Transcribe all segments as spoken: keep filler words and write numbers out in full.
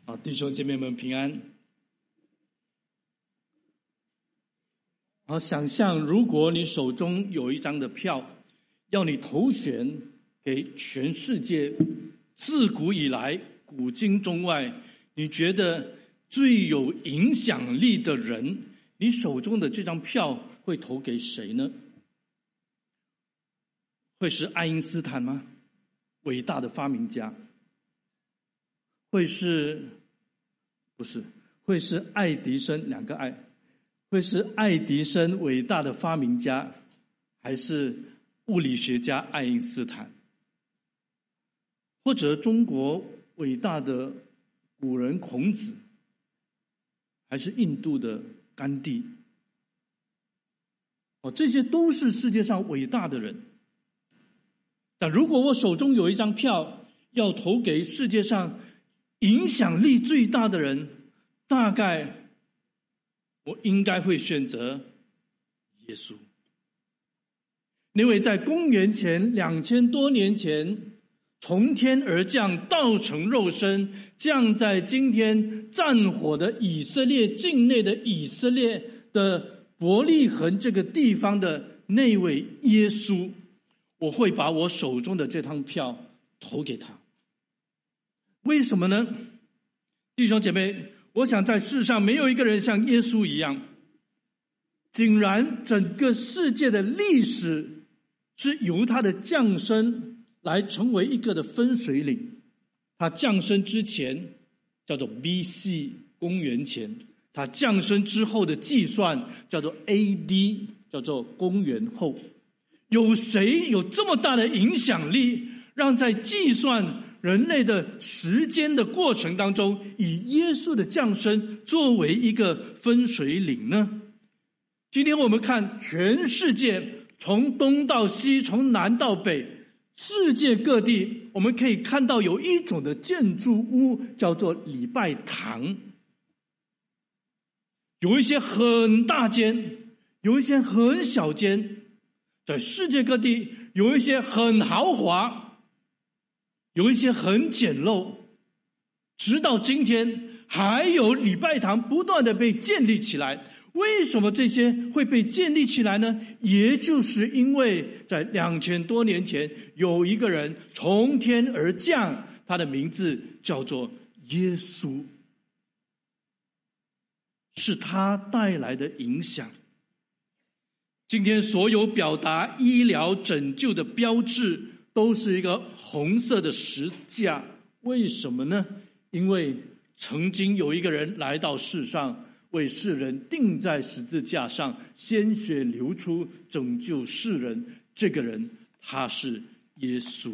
啊，弟兄姐妹们平安。好，想象如果你手中有一张的票，要你投选给全世界自古以来古今中外你觉得最有影响力的人，你手中的这张票会投给谁呢？会是爱因斯坦吗？伟大的发明家。会是不是会是爱迪生，两个爱，会是爱迪生伟大的发明家，还是物理学家爱因斯坦，或者中国伟大的古人孔子，还是印度的甘地？哦，这些都是世界上伟大的人。但如果我手中有一张票，要投给世界上影响力最大的人，大概我应该会选择耶稣。那位在公元前两千多年前从天而降，道成肉身，降在今天战火的以色列境内的以色列的伯利恒这个地方的那位耶稣，我会把我手中的这张票投给他。为什么呢？弟兄姐妹，我想在世上没有一个人像耶稣一样，竟然整个世界的历史是由他的降生来成为一个的分水岭。他降生之前叫做 B C 公元前，他降生之后的计算叫做 A D 叫做公元后。有谁有这么大的影响力，让在计算人类的时间的过程当中，以耶稣的降生作为一个分水岭呢？今天我们看全世界，从东到西，从南到北，世界各地，我们可以看到有一种的建筑物叫做礼拜堂。有一些很大间，有一些很小间，在世界各地有一些很豪华，有一些很简陋，直到今天还有礼拜堂不断的被建立起来。为什么这些会被建立起来呢？也就是因为在两千多年前有一个人从天而降，他的名字叫做耶稣，是他带来的影响。今天所有表达医疗拯救的标志都是一个红色的十字架，为什么呢？因为曾经有一个人来到世上，为世人钉在十字架上，鲜血流出，拯救世人。这个人他是耶稣。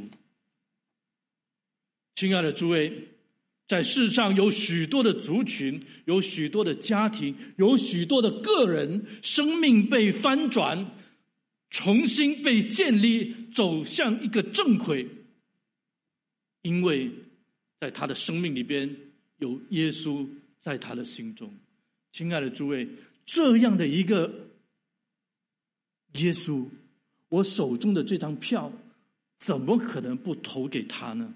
亲爱的诸位，在世上有许多的族群，有许多的家庭，有许多的个人，生命被翻转，重新被建立，走向一个正轨，因为在他的生命里边有耶稣在他的心中。亲爱的诸位，这样的一个耶稣，我手中的这张票怎么可能不投给他呢？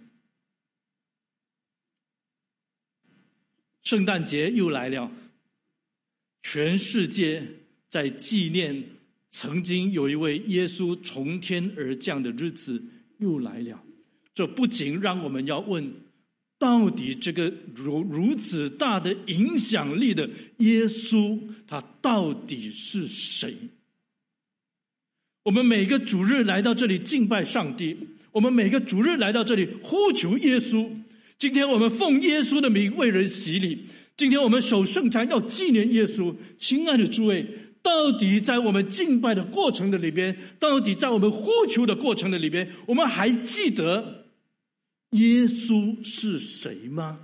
圣诞节又来了，全世界在纪念曾经有一位耶稣从天而降的日子又来了。这不仅让我们要问，到底这个如如此大的影响力的耶稣，他到底是谁？我们每个主日来到这里敬拜上帝，我们每个主日来到这里呼求耶稣。今天我们奉耶稣的名为人洗礼，今天我们守圣餐要纪念耶稣。亲爱的诸位，到底在我们敬拜的过程的里边，到底在我们呼求的过程的里边，我们还记得耶稣是谁吗？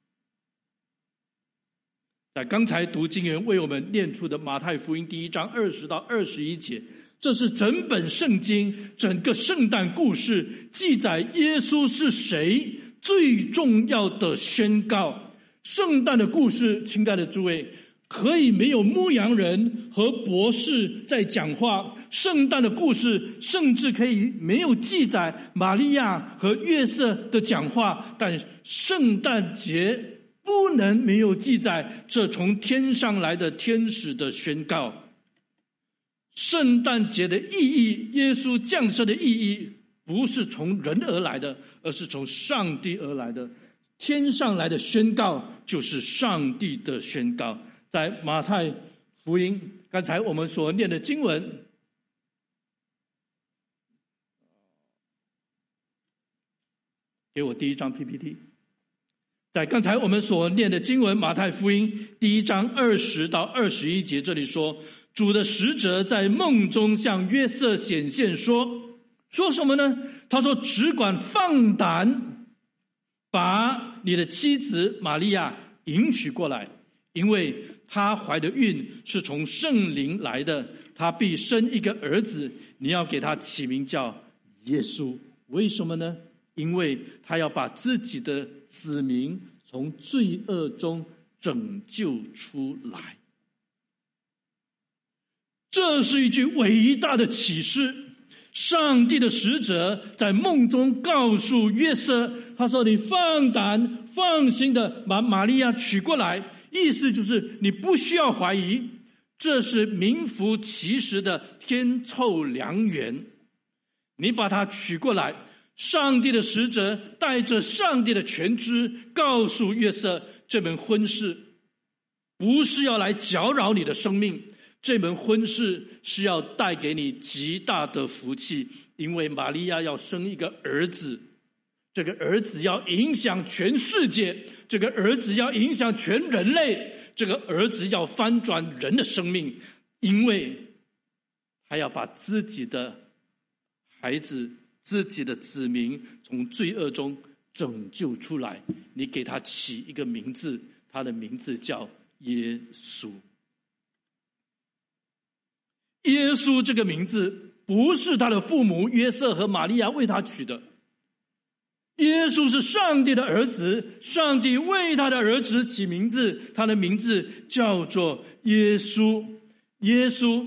在刚才读经员为我们念出的马太福音第一章二十到二十一节，这是整本圣经整个圣诞故事记载耶稣是谁最重要的宣告。圣诞的故事，亲爱的诸位，可以没有牧羊人和博士在讲话，圣诞的故事甚至可以没有记载玛利亚和约瑟的讲话，但圣诞节不能没有记载这从天上来的天使的宣告。圣诞节的意义，耶稣降生的意义，不是从人而来的，而是从上帝而来的。天上来的宣告就是上帝的宣告。在马太福音，刚才我们所念的经文，给我第一张 P P T。 在刚才我们所念的经文，马太福音第一章二十到二十一节，这里说，主的使者在梦中向约瑟显现说，说什么呢？他说，只管放胆把你的妻子玛利亚迎娶过来，因为她怀的孕是从圣灵来的，她必生一个儿子，你要给他起名叫耶稣。为什么呢？因为他要把自己的子民从罪恶中拯救出来。这是一句伟大的启示。上帝的使者在梦中告诉约瑟，他说，你放胆放心的把玛利亚娶过来，意思就是你不需要怀疑，这是名副其实的天凑良缘，你把她娶过来。上帝的使者带着上帝的全知告诉约瑟，这门婚事不是要来搅扰你的生命，这门婚事是要带给你极大的福气，因为玛利亚要生一个儿子，这个儿子要影响全世界，这个儿子要影响全人类，这个儿子要翻转人的生命，因为他要把自己的孩子自己的子民从罪恶中拯救出来。你给他起一个名字，他的名字叫耶稣。耶稣这个名字不是他的父母约瑟和玛利亚为他取的，耶稣是上帝的儿子，上帝为他的儿子起名字，他的名字叫做耶稣。耶稣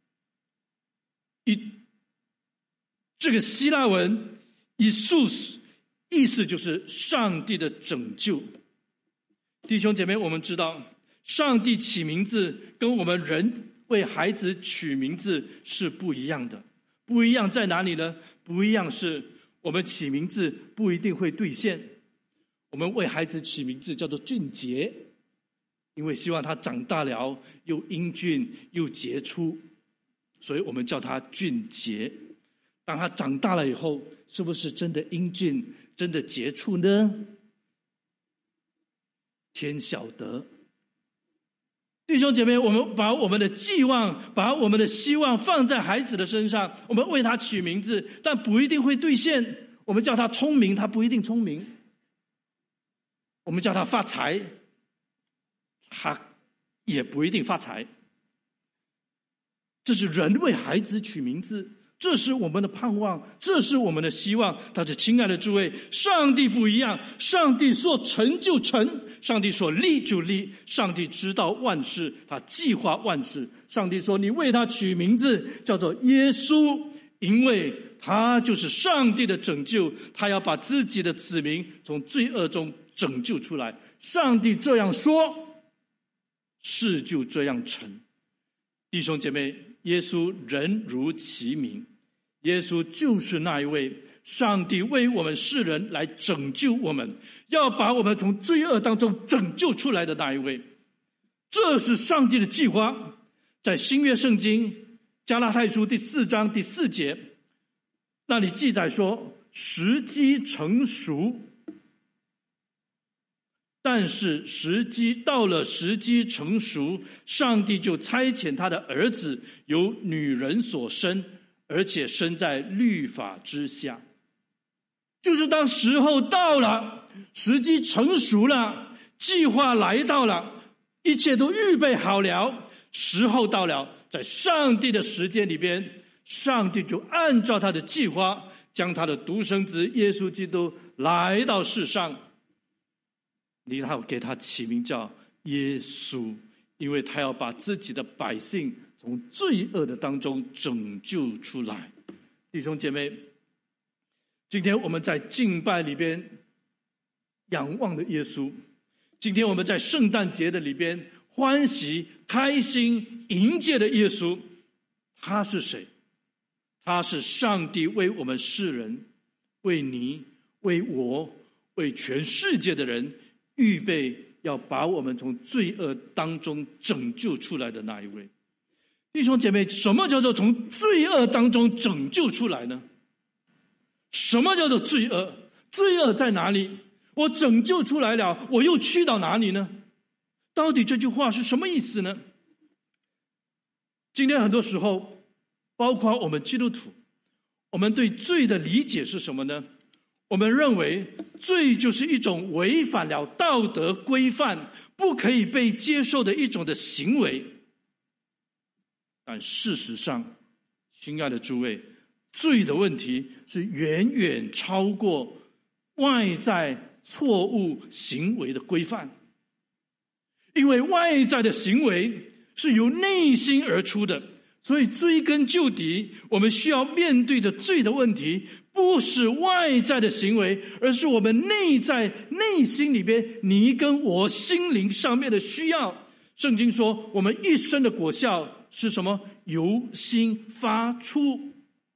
一这个希腊文 Isus 意思就是上帝的拯救。弟兄姐妹，我们知道上帝起名字跟我们人为孩子取名字是不一样的。不一样在哪里呢？不一样是我们起名字不一定会兑现。我们为孩子起名字叫做俊杰，因为希望他长大了又英俊又杰出，所以我们叫他俊杰。当他长大了以后，是不是真的英俊，真的杰出呢？天晓得。弟兄姐妹，我们把我们的寄望，把我们的希望放在孩子的身上，我们为他取名字，但不一定会兑现。我们叫他聪明，他不一定聪明；我们叫他发财，他也不一定发财。这是人为孩子取名字，这是我们的盼望，这是我们的希望。但是亲爱的诸位，上帝不一样，上帝说成就成，上帝说立就立，上帝知道万事，他计划万事。上帝说你为他取名字叫做耶稣，因为他就是上帝的拯救，他要把自己的子民从罪恶中拯救出来。上帝这样说，事就这样成。弟兄姐妹，耶稣人如其名，耶稣就是那一位上帝为我们世人来拯救我们，要把我们从罪恶当中拯救出来的那一位。这是上帝的计划。在新约圣经加拉太书第四章第四节，那里记载说，时机成熟，但是时机到了，时机成熟，上帝就差遣他的儿子由女人所生，而且生在律法之下。就是当时候到了，时机成熟了，计划来到了，一切都预备好了，时候到了，在上帝的时间里边，上帝就按照他的计划，将他的独生子耶稣基督来到世上，然后给他起名叫耶稣，因为他要把自己的百姓从罪恶的当中拯救出来。弟兄姐妹，今天我们在敬拜里边仰望的耶稣， 今天我们在圣诞节的里边欢喜开心迎接的耶稣，他是谁？他是上帝为我们世人，为你，为我，为全世界的人预备要把我们从罪恶当中拯救出来的那一位。弟兄姐妹，什么叫做从罪恶当中拯救出来呢？什么叫做罪恶？罪恶在哪里？我拯救出来了，我又去到哪里呢？到底这句话是什么意思呢？今天很多时候，包括我们基督徒，我们对罪的理解是什么呢？我们认为罪就是一种违反了道德规范，不可以被接受的一种的行为。但事实上，亲爱的诸位，罪的问题是远远超过外在错误行为的规范，因为外在的行为是由内心而出的，所以追根究底，我们需要面对的罪的问题不是外在的行为，而是我们内在内心里边你跟我心灵上面的需要。圣经说我们一生的果效是什么？由心发出。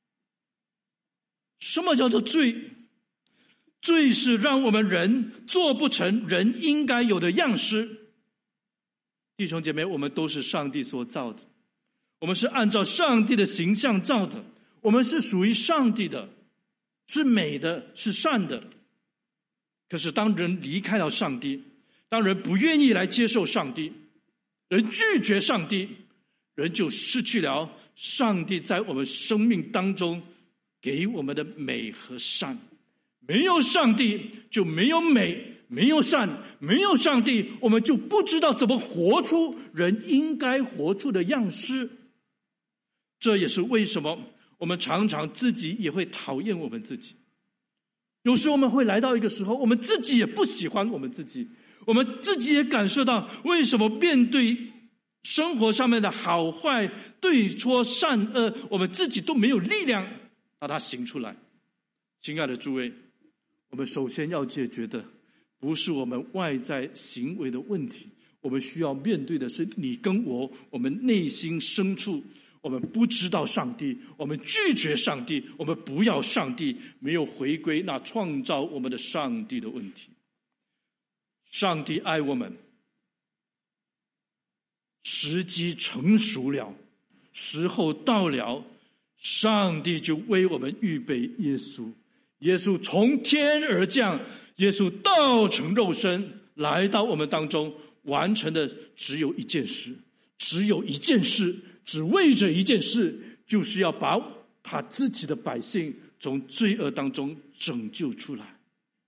什么叫做罪？罪是让我们人做不成人应该有的样式。弟兄姐妹，我们都是上帝所造的，我们是按照上帝的形象造的，我们是属于上帝的，是美的，是善的。可是当人离开了上帝，当人不愿意来接受上帝，人拒绝上帝，人就失去了上帝在我们生命当中给我们的美和善。没有上帝就没有美，没有善，没有上帝我们就不知道怎么活出人应该活出的样式。这也是为什么我们常常自己也会讨厌我们自己。有时我们会来到一个时候，我们自己也不喜欢我们自己，我们自己也感受到为什么面对生活上面的好坏对错善恶，我们自己都没有力量把它行出来。亲爱的诸位，我们首先要解决的不是我们外在行为的问题，我们需要面对的是你跟我，我们内心深处我们不知道上帝，我们拒绝上帝，我们不要上帝，没有回归那创造我们的上帝的问题。上帝爱我们，时机成熟了，时候到了，上帝就为我们预备耶稣。耶稣从天而降，耶稣道成肉身来到我们当中，完成的只有一件事，只有一件事，只为着一件事，就是要把他自己的百姓从罪恶当中拯救出来。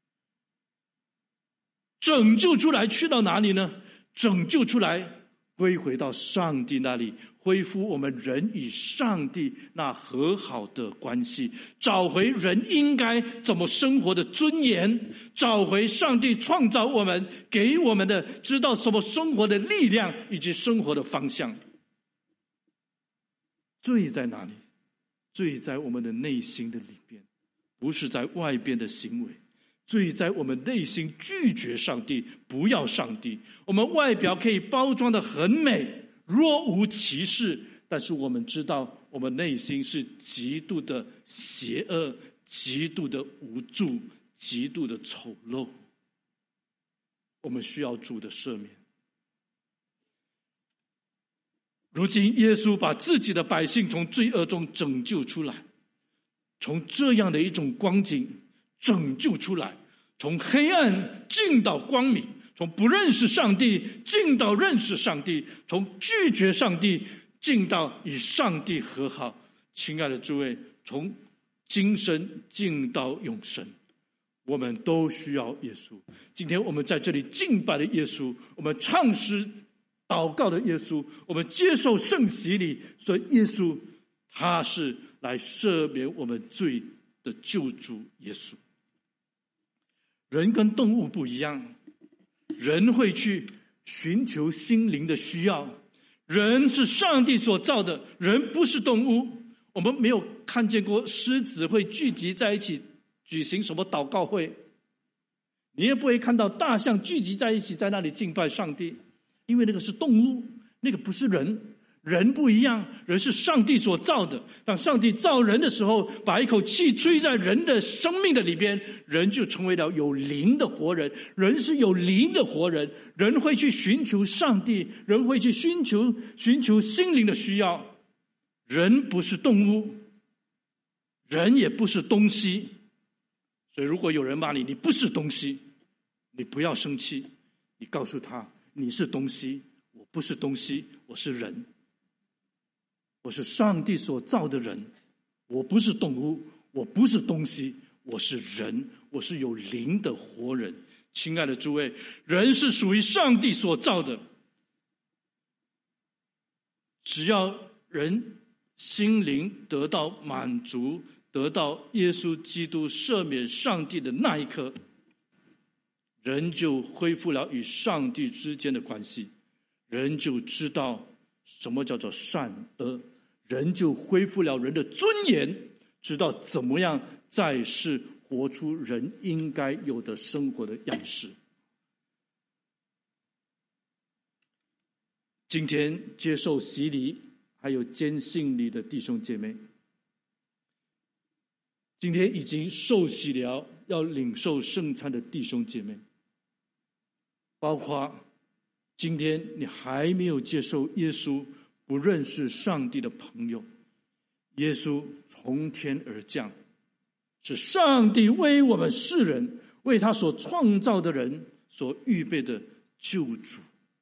拯救出来去到哪里呢？拯救出来归回到上帝那里，恢复我们人与上帝那和好的关系，找回人应该怎么生活的尊严，找回上帝创造我们给我们的知道什么生活的力量以及生活的方向。罪在哪里？罪在我们的内心的里边，不是在外边的行为。罪在我们内心拒绝上帝，不要上帝。我们外表可以包装得很美，若无其事，但是我们知道我们内心是极度的邪恶，极度的无助，极度的丑陋。我们需要主的赦免。如今耶稣把自己的百姓从罪恶中拯救出来，从这样的一种光景拯救出来，从黑暗进到光明，从不认识上帝进到认识上帝，从拒绝上帝进到与上帝和好。亲爱的诸位，从今生进到永生，我们都需要耶稣。今天我们在这里敬拜的耶稣，我们唱诗祷告的耶稣，我们接受圣洗礼，所以耶稣他是来赦免我们罪的救主耶稣。人跟动物不一样，人会去寻求心灵的需要，人是上帝所造的，人不是动物。我们没有看见过狮子会聚集在一起举行什么祷告会， 你也不会看到大象聚集在一起在那里敬拜上帝，因为那个是动物，那个不是人。人不一样，人是上帝所造的。当上帝造人的时候，把一口气吹在人的生命的里边，人就成为了有灵的活人。人是有灵的活人，人会去寻求上帝，人会去寻求寻求心灵的需要。人不是动物，人也不是东西。所以如果有人骂你，你不是东西，你不要生气，你告诉他你是东西，我不是东西，我是人。我是上帝所造的人，我不是动物，我不是东西，我是人，我是有灵的活人。亲爱的诸位，人是属于上帝所造的，只要人心灵得到满足，得到耶稣基督赦免上帝的那一刻，人就恢复了与上帝之间的关系，人就知道什么叫做善恶，人就恢复了人的尊严，知道怎么样在世活出人应该有的生活的样式。今天接受洗礼还有坚信礼的弟兄姐妹，今天已经受洗了要领受圣餐的弟兄姐妹，包括今天你还没有接受耶稣，不认识上帝的朋友，耶稣从天而降，是上帝为我们世人，为他所创造的人所预备的救主。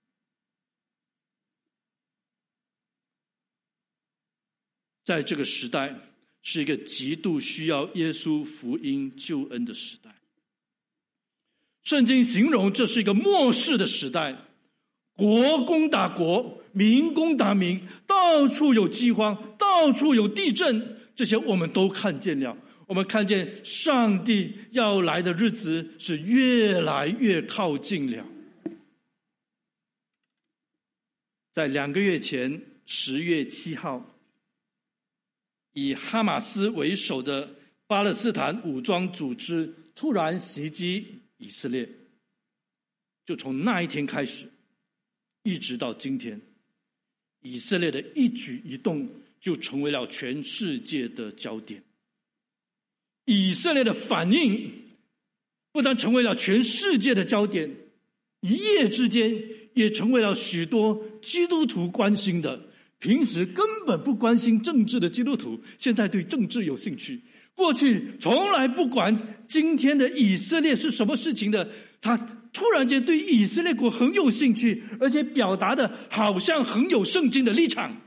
在这个时代，是一个极度需要耶稣福音救恩的时代。圣经形容这是一个末世的时代，国攻打国，民攻打民，到处有饥荒，到处有地震，这些我们都看见了。我们看见上帝要来的日子是越来越靠近了。在两个月前，十月七号，以哈马斯为首的巴勒斯坦武装组织突然袭击以色列，就从那一天开始一直到今天，以色列的一举一动就成为了全世界的焦点。以色列的反应不但成为了全世界的焦点，一夜之间也成为了许多基督徒关心的。平时根本不关心政治的基督徒，现在对政治有兴趣。过去从来不管今天的以色列是什么事情的，他突然间对以色列国很有兴趣，而且表达的好像很有圣经的立场。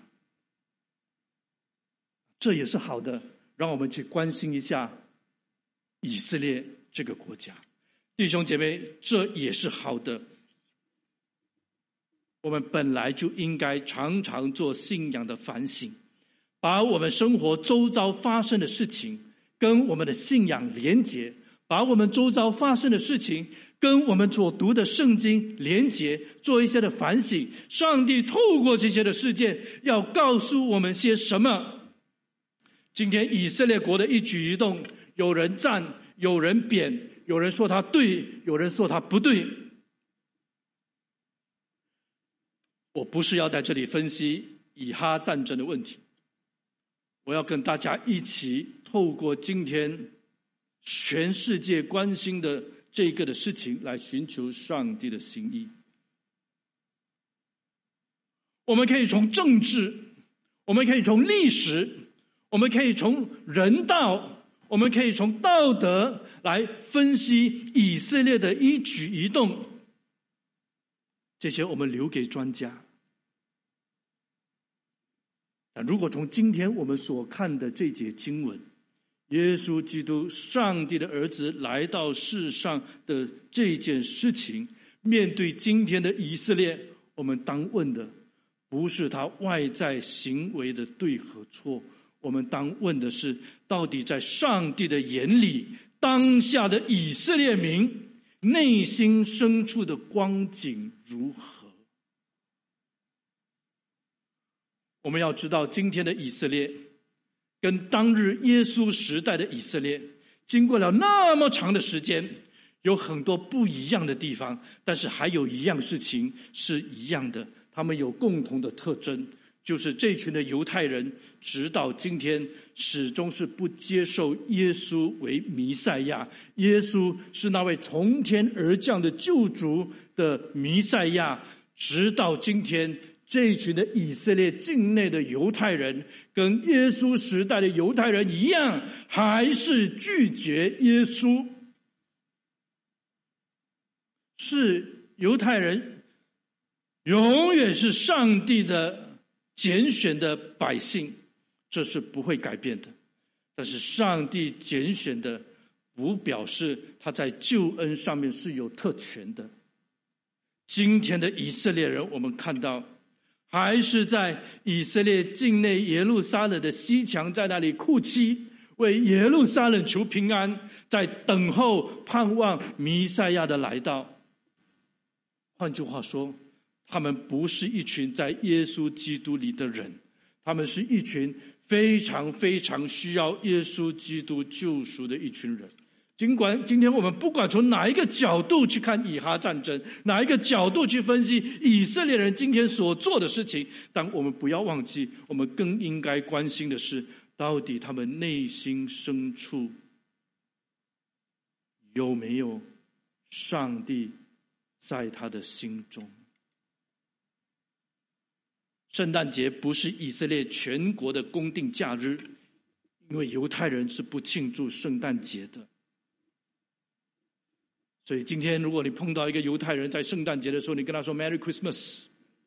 这也是好的，让我们去关心一下以色列这个国家。弟兄姐妹，这也是好的。我们本来就应该常常做信仰的反省，把我们生活周遭发生的事情跟我们的信仰连结，把我们周遭发生的事情跟我们所读的圣经连结，做一些的反省。上帝透过这些的事件要告诉我们些什么？今天以色列国的一举一动，有人赞，有人贬，有人说他对，有人说他不对。我不是要在这里分析以哈战争的问题，我要跟大家一起透过今天全世界关心的这个的事情来寻求上帝的心意。我们可以从政治，我们可以从历史，我们可以从人道，我们可以从道德来分析以色列的一举一动，这些我们留给专家。如果从今天我们所看的这节经文，耶稣基督上帝的儿子来到世上的这件事情，面对今天的以色列，我们当问的不是他外在行为的对和错，我们当问的是，到底在上帝的眼里，当下的以色列民内心深处的光景如何？我们要知道，今天的以色列跟当日耶稣时代的以色列，经过了那么长的时间， 有很多不一样的地方，但是还有一样事情是一样的，他们有共同的特征，就是这群的犹太人直到今天始终是不接受耶稣为弥赛亚，耶稣是那位从天而降的救主的弥赛亚，直到今天这一群的以色列境内的犹太人跟耶稣时代的犹太人一样，还是拒绝耶稣。是犹太人永远是上帝的拣选的百姓，这是不会改变的。但是上帝拣选的不表示他在救恩上面是有特权的。今天的以色列人，我们看到还是在以色列境内耶路撒冷的西墙，在那里哭泣，为耶路撒冷求平安，在等候盼望弥赛亚的来到。换句话说，他们不是一群在耶稣基督里的人，他们是一群非常非常需要耶稣基督救赎的一群人。尽管今天我们不管从哪一个角度去看以哈战争，哪一个角度去分析以色列人今天所做的事情，但我们不要忘记，我们更应该关心的是，到底他们内心深处有没有上帝在他的心中。圣诞节不是以色列全国的公定假日，因为犹太人是不庆祝圣诞节的。所以今天如果你碰到一个犹太人在圣诞节的时候，你跟他说 Merry Christmas，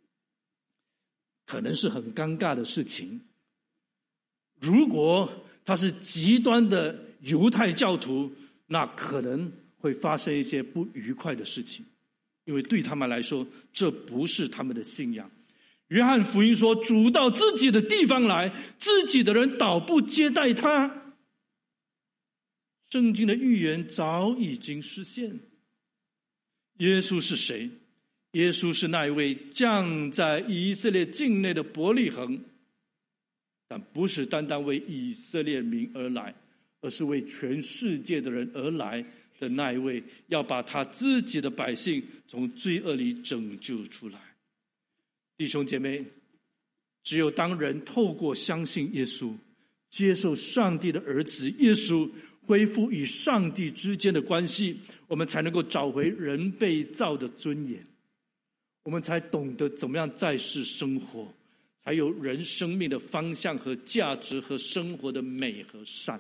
可能是很尴尬的事情。如果他是极端的犹太教徒，那可能会发生一些不愉快的事情，因为对他们来说这不是他们的信仰。约翰福音说，主到自己的地方来，自己的人倒不接待他。圣经的预言早已经实现。耶稣是谁？耶稣是那一位降在以色列境内的伯利恒，但不是单单为以色列民而来，而是为全世界的人而来的那一位，要把他自己的百姓从罪恶里拯救出来。弟兄姐妹，只有当人透过相信耶稣，接受上帝的儿子耶稣，恢复与上帝之间的关系，我们才能够找回人被造的尊严，我们才懂得怎么样在世生活，才有人生命的方向和价值和生活的美和善。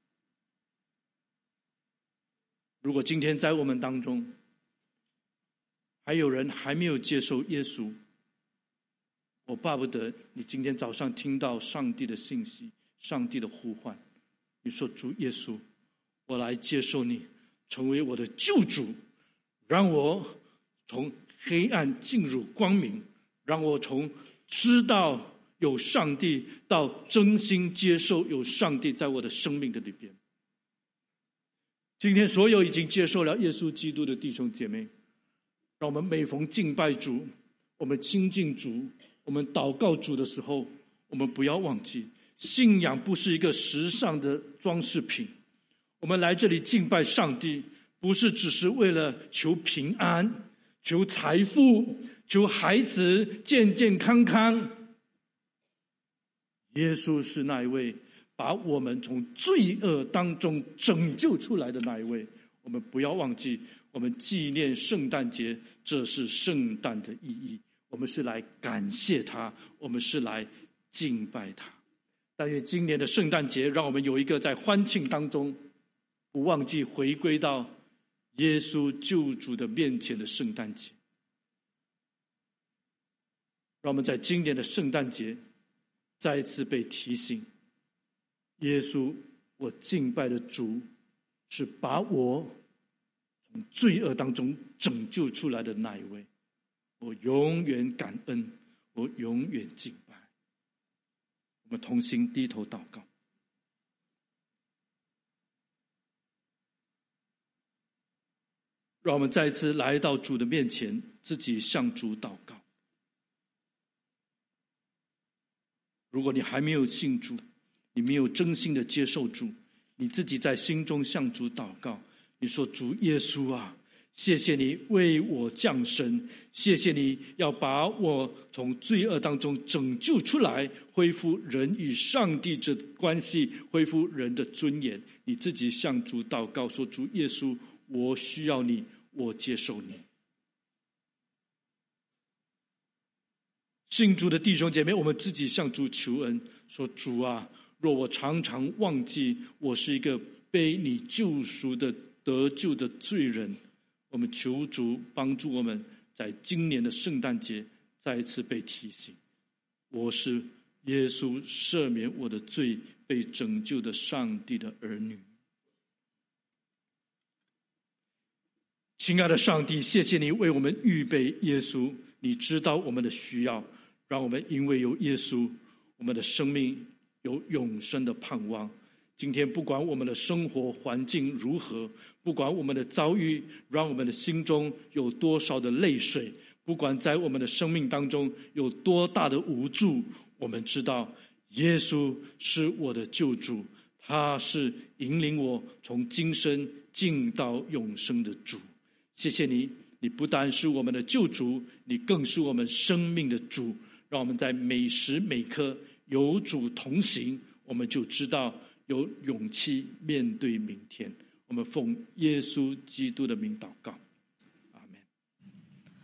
如果今天在我们当中还有人还没有接受耶稣，我巴不得你今天早上听到上帝的信息，上帝的呼唤，你说主耶稣，我来接受你成为我的救主，让我从黑暗进入光明，让我从知道有上帝到真心接受有上帝在我的生命的里边。今天所有已经接受了耶稣基督的弟兄姐妹，让我们每逢敬拜主，我们亲近主，我们祷告主的时候，我们不要忘记，信仰不是一个时尚的装饰品。我们来这里敬拜上帝，不是只是为了求平安、求财富、求孩子健健康康。耶稣是那一位把我们从罪恶当中拯救出来的那一位。我们不要忘记，我们纪念圣诞节，这是圣诞的意义。我们是来感谢他，我们是来敬拜他。但愿今年的圣诞节，让我们有一个在欢庆当中不忘记回归到耶稣救主的面前的圣诞节。让我们在今年的圣诞节再一次被提醒，耶稣，我敬拜的主是把我从罪恶当中拯救出来的那一位。我永远感恩，我永远敬拜。我们同心低头祷告。让我们再一次来到主的面前，自己向主祷告。如果你还没有信主，你没有真心的接受主，你自己在心中向主祷告， 你说主耶稣啊，谢谢你为我降生，谢谢你要把我从罪恶当中拯救出来，恢复人与上帝的关系，恢复人的尊严。你自己向主祷告说，主耶稣，我需要你，我接受你。信主的弟兄姐妹，我们自己向主求恩，说主啊，若我常常忘记我是一个被你救赎的得救的罪人，我们求主帮助我们在今年的圣诞节再一次被提醒，我是耶稣赦免我的罪被拯救的上帝的儿女。亲爱的上帝，谢谢你为我们预备耶稣，你知道我们的需要，让我们因为有耶稣，我们的生命有永生的盼望。今天不管我们的生活环境如何，不管我们的遭遇让我们的心中有多少的泪水，不管在我们的生命当中有多大的无助，我们知道耶稣是我的救主，他是引领我从今生进到永生的主。谢谢你，你不单是我们的救主，你更是我们生命的主，让我们在每时每刻有主同行，我们就知道有勇气面对明天。我们奉耶稣基督的名祷告。